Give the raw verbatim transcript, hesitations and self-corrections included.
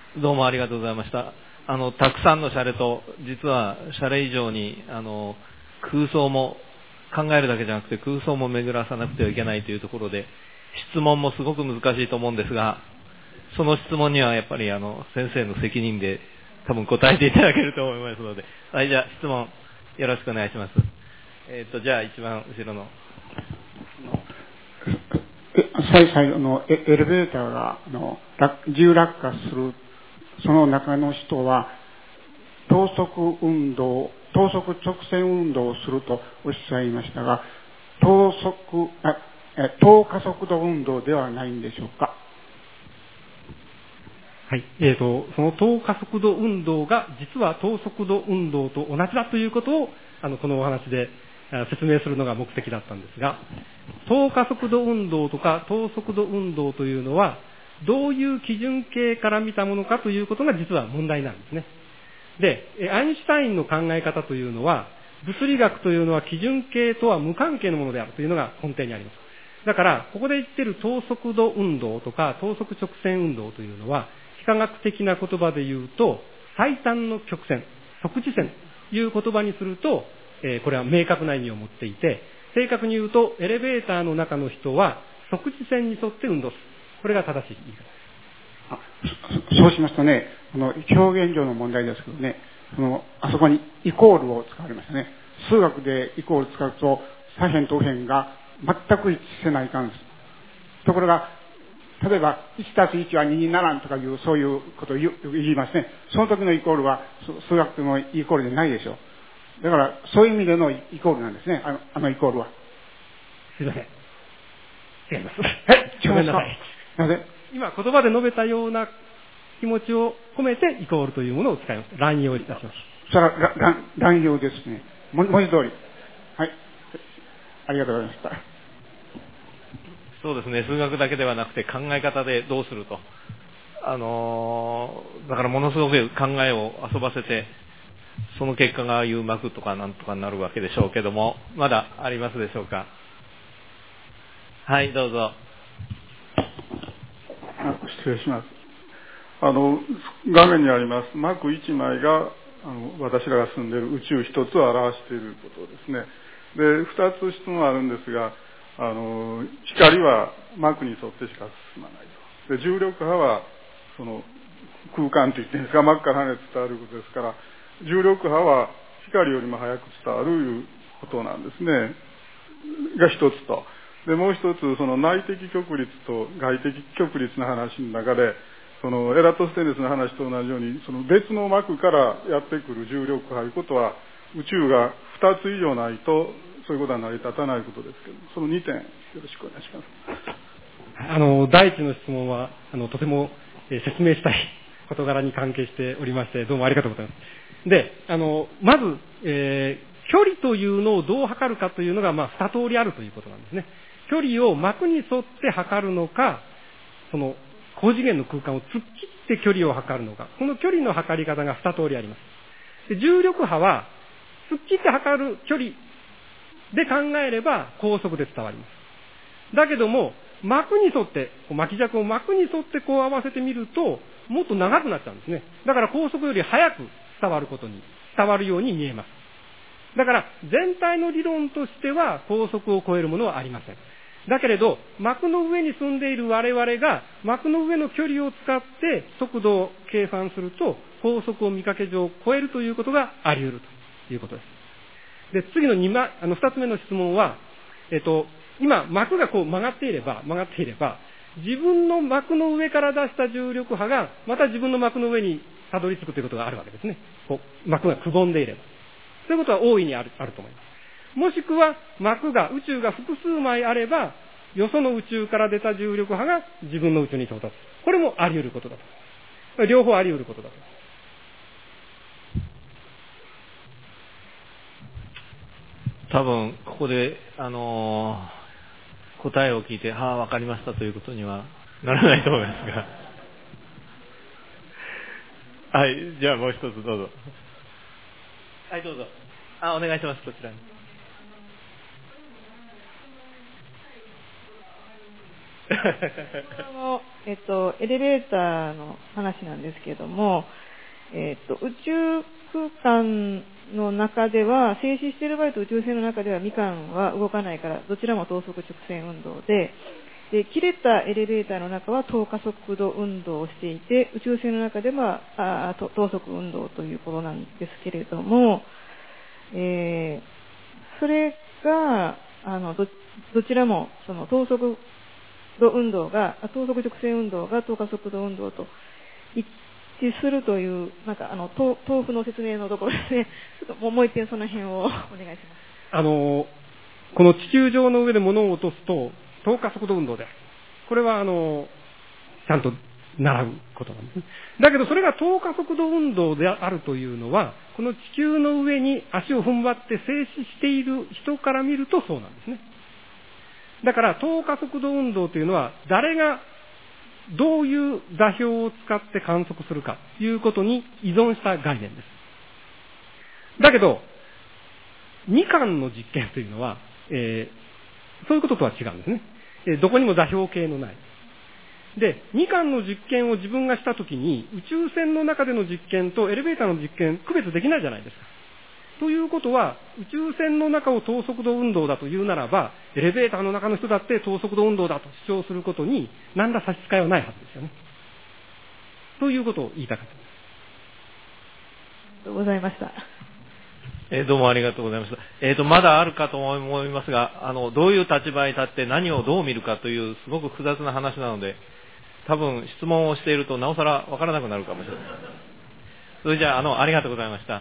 どうもありがとうございました。あのたくさんのシャレと、実はシャレ以上にあの空想も考えるだけじゃなくて空想も巡らさなくてはいけないというところで、質問もすごく難しいと思うんですが、その質問にはやっぱりあの先生の責任で多分答えていただけると思いますので、はい、じゃあ質問よろしくお願いします。えっとじゃあ一番後ろの最最後のエレベーターがあの自由落下するその中の人は等速運動、等速直線運動をするとおっしゃいましたが、等速あ等加速度運動ではないんでしょうか。 はい、えーと、その等加速度運動が実は等速度運動と同じだということをあのこのお話で説明するのが目的だったんですが、等加速度運動とか等速度運動というのはどういう基準形から見たものかということが実は問題なんですね。で、アインシュタインの考え方というのは、物理学というのは基準形とは無関係のものであるというのが根底にあります。だからここで言っている等速度運動とか等速直線運動というのは、幾何学的な言葉で言うと最短の曲線、即時線という言葉にすると、えー、これは明確な意味を持っていて、正確に言うとエレベーターの中の人は即時線に沿って運動する、これが正しい言い方です。 あ、そうしますとね、あの表現上の問題ですけどね、そのあそこにイコールを使われましたね。数学でイコール使うと左辺と右辺が全く一致せないかんです。ところが例えば いちたすいち はににならんとかいうそういうことを言いますね。その時のイコールは数学のイコールでないでしょう。だからそういう意味でのイコールなんですね、あの、あのイコールは。 すいません、違います。 え、 ごめんなさい。 なぜ今言葉で述べたような気持ちを込めてイコールというものを使います。乱用いたします。 それは乱乱用ですね。文字通り。はい。ありがとうございました。 そうですね、数学だけではなくて考え方でどうすると、あのー、だからものすごく考えを遊ばせて、その結果がああいう膜とかなんとかになるわけでしょうけども、まだありますでしょうか。はい、どうぞ。 失礼します。あの画面にあります膜いちまいがあの私らが住んでいる宇宙一つを表していることですね。で、二つ質問あるんですが、あの光は膜に沿ってしか進まないと。で、重力波はその空間といっていいんですか、膜から離れて伝わることですから、重力波は光よりも早く伝わるいうことなんですね。が一つと。で、もう一つ、その内的極率と外的極率の話の中で、そのエラトステネスの話と同じように、その別の膜からやってくる重力波ということは、宇宙が二つ以上ないとそういうことは成り立たないことですけど、そのにてんよろしくお願いします。 あの第一の質問はあのとても、えー、説明したい事柄に関係しておりまして、どうもありがとうございます。で、あのまず、えー、距離というのをどう測るかというのが、まあ、二通りあるということなんですね。距離を膜に沿って測るのか、その高次元の空間を突っ切って距離を測るのか、この距離の測り方が二通りあります。で、重力波は突っ切って測る距離で考えれば高速で伝わります。だけども膜に沿って巻き尺を膜に沿ってこう合わせてみるともっと長くなっちゃうんですね。だから高速より速く伝わることに伝わるように見えます。だから全体の理論としては高速を超えるものはありません。だけれど膜の上に住んでいる我々が膜の上の距離を使って速度を計算すると高速を見かけ上超えるということがあり得るということです。で、次のにまあの二つ目の質問は、えっと今膜がこう曲がっていれば曲がっていれば自分の膜の上から出した重力波がまた自分の膜の上にたどり着くということがあるわけですね。こう膜がくぼんでいれば、そういうことは大いにある、あると思います。もしくは膜が宇宙が複数枚あればよその宇宙から出た重力波が自分の宇宙に到達、これもあり得ることだと。両方あり得ることだと。 多分ここで、あのー、答えを聞いて、はあ、わかりましたということにはならないと思いますがはい、じゃあもう一つどうぞ。はい、どうぞ。あ、お願いします。こちらに。 あの、えっと、エレベーターの話なんですけれども、えっと、宇宙空間の中では、静止している場合と宇宙船の中ではみかんは動かないから、どちらも等速直線運動で、で、切れたエレベーターの中は等加速度運動をしていて、宇宙船の中ではあ等速運動ということなんですけれども、えー、それが、あの、ど、どちらも、その等速度運動が、等速直線運動が等加速度運動と一致するという、なんか、あの、豆腐の説明のところですね。ちょっともう一点その辺をお願いします。 あの、この地球上の上で物を落とすと、等加速度運動である。これは、あの、ちゃんと習うことなんですね。だけど、それが等加速度運動であるというのは、この地球の上に足を踏ん張って静止している人から見るとそうなんですね。だから、等加速度運動というのは、誰がどういう座標を使って観測するかということに依存した概念です。だけど、二巻の実験というのは、えー、そういうこととは違うんですね。えー、どこにも座標系のない。で、二巻の実験を自分がしたときに、宇宙船の中での実験とエレベーターの実験、区別できないじゃないですか。ということは、宇宙船の中を等速度運動だというならば、エレベーターの中の人だって等速度運動だと主張することに、何ら差し支えはないはずですよね。ということを言いたかったです。 ありがとうございました。 えー、どうもありがとうございました。えっと、まだあるかと思いますが、あの、どういう立場に立って何をどう見るかという、すごく複雑な話なので、多分質問をしていると、なおさらわからなくなるかもしれない。それじゃあ、あの、ありがとうございました。